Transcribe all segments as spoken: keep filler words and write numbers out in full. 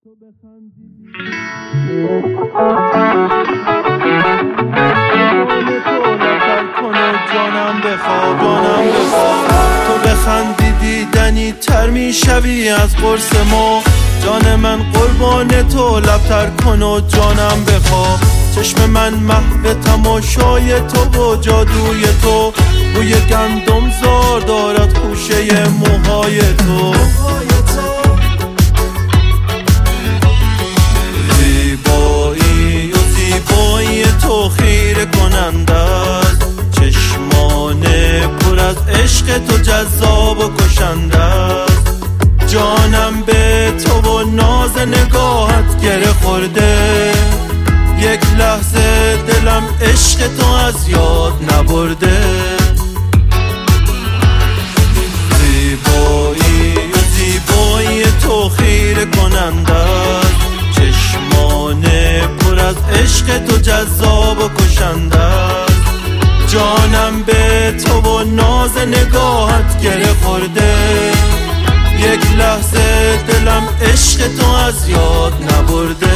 تو بخندیدی جانم بخواب جانم بخواب تو بخندیدی دنی تر میشوی از قرص ما جان من قربان تو لبتر کن و جانم بخواب چشم من محو تماشای تو و جادوی تو بوی گندم زار دارد خوشه موهای تو زیبایی و زیبایی تو خیره کننده است چشمان پر از عشق تو جذاب و کشنده است جانم به تو و ناز نگاهت گره خورده یک لحظه دلم عشق تو از یاد نبرده زیبایی و زیبایی تو خیره کننده است چشمان پر از عشق تو جذاب و کشنده است جانم به تو و ناز نگاهت گره خورده یک لحظه دلم عشق تو از یاد نبرده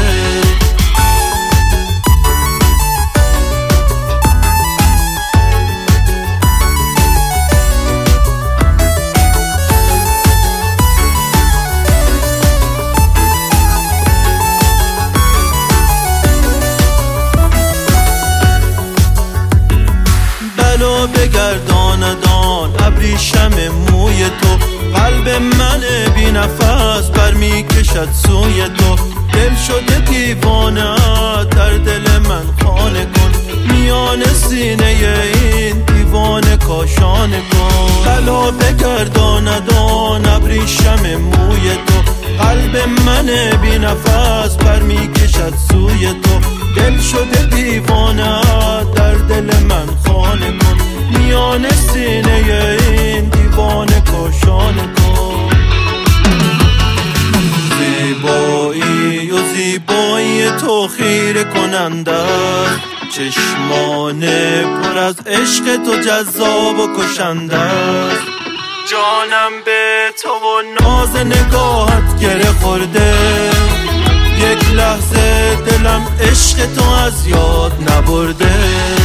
بلا بگرداندان ابریشم موی تو قلب من بی نفس برمی کشد سوی تو دل شده دیوانه در دل من خانه کن میان سینه این دیوانه کاشانه کن بلا بگرداندان ابریشم موی تو قلب من بی نفس برمی کشد سوی تو دل شده دیوانه در دل من خانه کن میان سینه این دیوانه کاشانه کن زیبایی و زیبایی تو خیره کننده چشمان پر از عشق تو جذاب و کشنده است جانم به تو و ناز نگاهت گره خورده یک لحظه دلم عشق تو از یاد نبرده